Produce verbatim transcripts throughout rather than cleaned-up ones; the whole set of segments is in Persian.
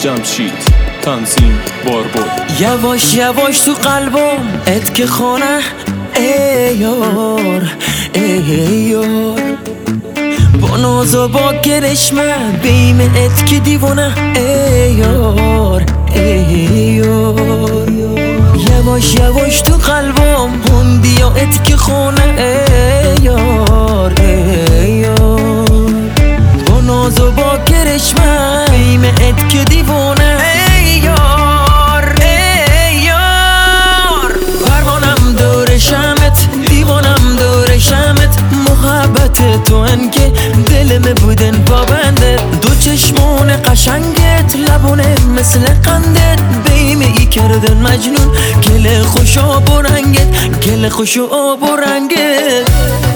جمشید تنظیم باربود. یواش یواش تو قلبم ات که خانه ای یار ای یار، با ناز و با کرشمه بیم ات که دیوانه ای یار ای یار. یواش یواش تو قلبم هندی و ات که خانه ای یار ای یار، با ناز و با کرشمه بیم ات که دیوانه ای یار ای یار. پروانم دور شمت دیوانم دور شمت، محبت تو انکه دلم بودن پابنده، دو چشمون قشنگت لبونه مثل قندت، بیمه ای کردن مجنون گل خوش آب و رنگت، گل خوش آب و رنگت.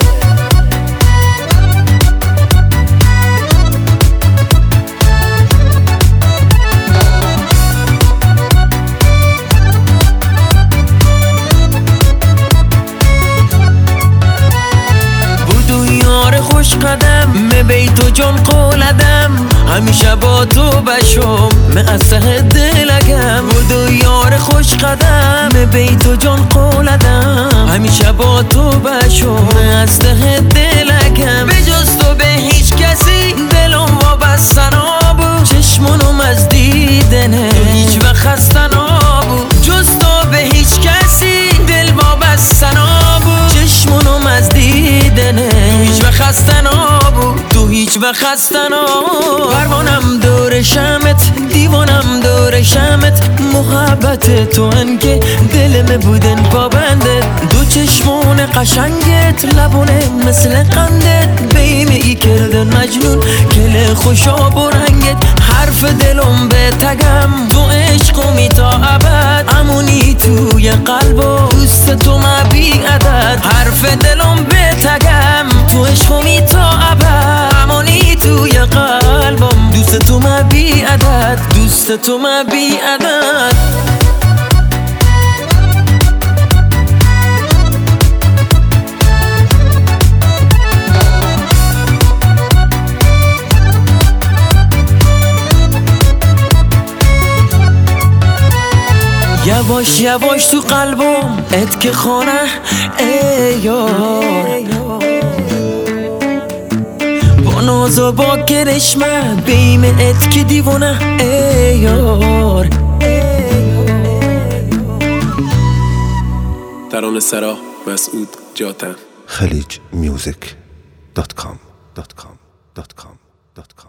خوش قدم می بیت و جان قولدم، همیشه با تو بشم می اسه دلگم. بودو یار خوش قدم می بیت و جان قولدم، همیشه با تو بشم می اسه دلگم. به جز تو به هیچ کسی دلم وابسته نبود، چشمونم از دیدنه تو هیچ وقت خسته نبود. جز تو به هیچ کسی دل وابسته نبود، چشمونم از دیدنه تو هیچ وقت خسته نبود، تو هیچ وقت خسته نبود. پروانم دور شمت دیوانم دور شمت، محبت تو انکه دلم بودن پابنده، دو چشمون قشنگت لبونه مثل قندت، بیمه ای کردن مجنون گل خوش آب و رنگت. حرف دلم به تگم تو عشقمی تا ابد، امونی توی قلبم دوست تو ما بی عدد. حرف دلم به تگم تو عشقمی تا ابد، امونی توی قلبم دوست تو ما بی عدد، دوست تو ما بی عدد. یواش یواش تو قلبم ات که خانه ای یار، با ناز و با کرشمه بیم ات که دیوانه ای یار. ترانه سرا مسعود جاتن. خلیج میوزیک دات کام دات کام دات کام دات کام